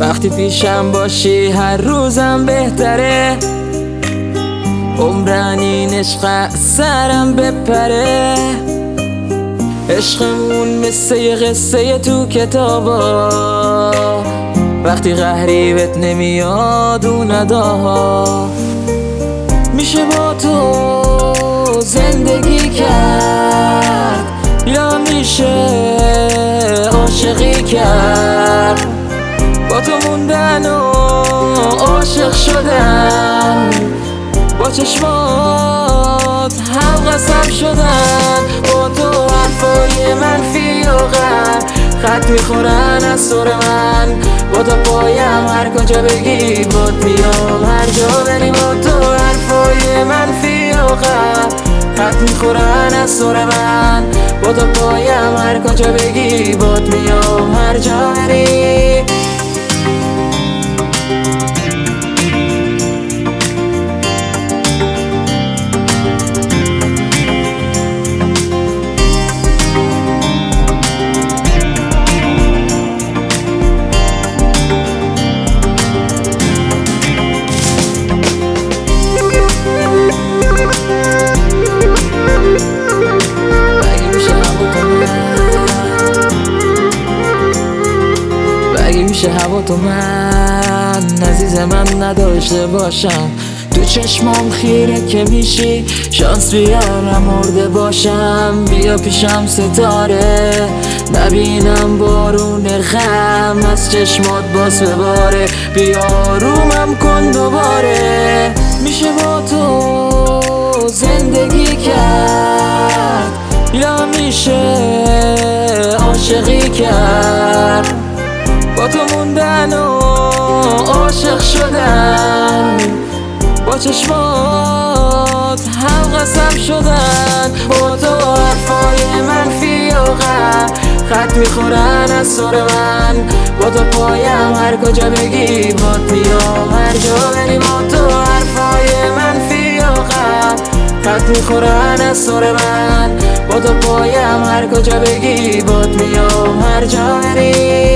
وقتی پیشم باشی هر روزم بهتره. عمرن این عشق سرم بپره. عشقمون مثل یه قصه تو کتابا، وقتی قهری بهت نمیاد اون نداها. میشه با تو زندگی کرد یا میشه عاشقی کرد. با تو موندن و عاشق شدن، با چشمات هم قسم شدن. با تو حرفای منفی و غم خط میخورن از سر من. با تو پایم هر کجا بگی باد میام، هر جا بری. با تو حرفای منفی و غم خط میخورن از سر من. با تو پایم هر کجا بگی باد میام، هر جا بری. میشه هوا تو من عزیز من نداشته باشم. تو چشمام خیره که میشی، شانس بیارم مرده باشم. بیا پیشم ستاره، نبینم بارون غم از چشمات باز بباره. بیا رومم کن دوباره. میشه با تو زندگی کرد یا میشه عاشقی کرد. با تو موندن و عاشق شدن، با چشمات هم قسم شدن. با تو حرفای منفی و غم خط میخورن از سر من. با تو پایم هر کجا بگی باد میام، هر جا بری. با تو حرفای منفی و غم خط میخورن از سر من. با تو پایم هر کجا بگی باد میام، هر جا بری.